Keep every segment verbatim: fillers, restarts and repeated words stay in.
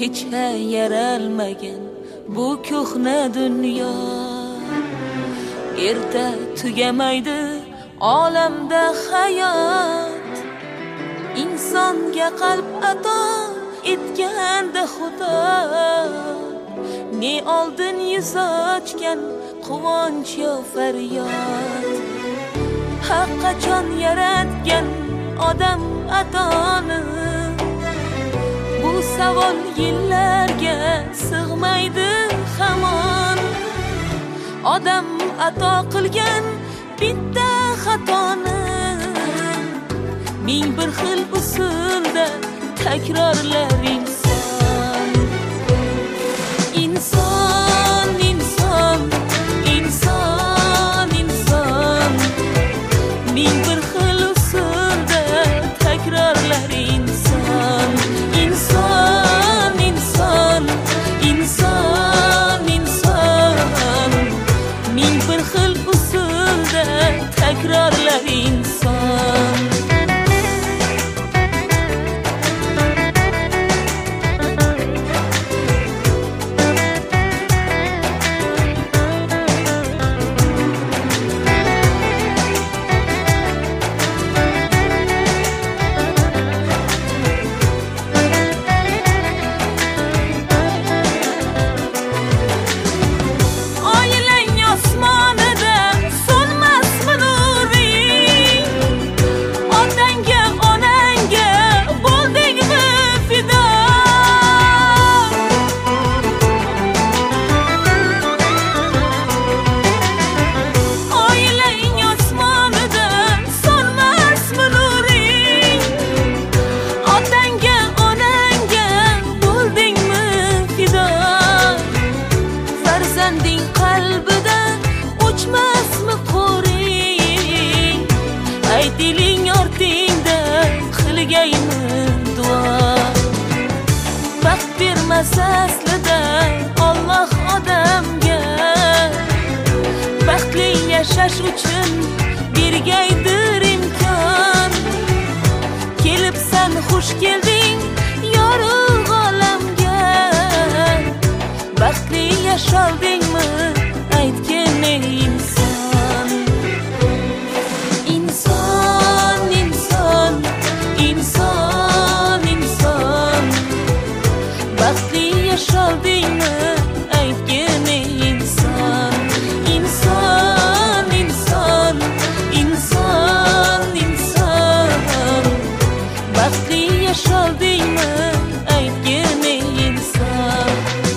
kecha yaralmagan bu ko'hna dunyo. Erta tugamaydi olamda hayot, insonga qalb ato etganda Xudo. Ne oldin yuz ochgan quvonch yo faryod, haq qachon yaratgan odam atoni? Bu savol yillarga sig'maydi hamon. Odam ato qilgan bitta xatoni ming bir xil usulda takrorlar inson. Inson, inson, inson, inson, ming bir xil usulda takrorlar inson. Inson, inson, inson, inson, ming bir xil usulda takrorlar inson. Diling ortingda qilgaymi duo. Baxt bermasa aslida Alloh odamga, baxtli yashash uchun bergaydir imkon. Kelibsan, xush kelding yorug' olamga, baxtli yasholdingmi aytgin ey inson. Inson, inson, inson, inson, baxtli yasholdingmi aytgin ey inson. Inson, inson, inson, inson, baxtli yasholdingmi aytgin ey inson.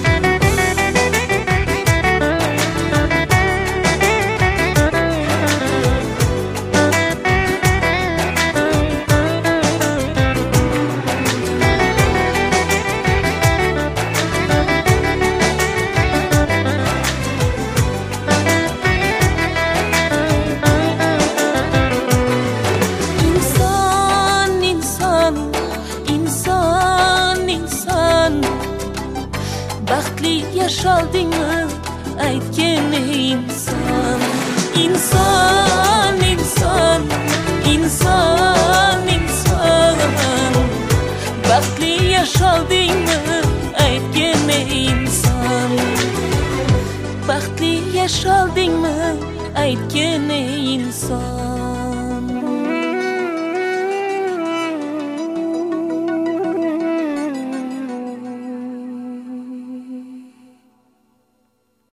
Baxtli yasholdingmi aytgin ey inson. Inson, inson, inson, inson, baxtli yasholdingmi aytgin ey inson. Baxtli yasholdingmi aytgin ey inson.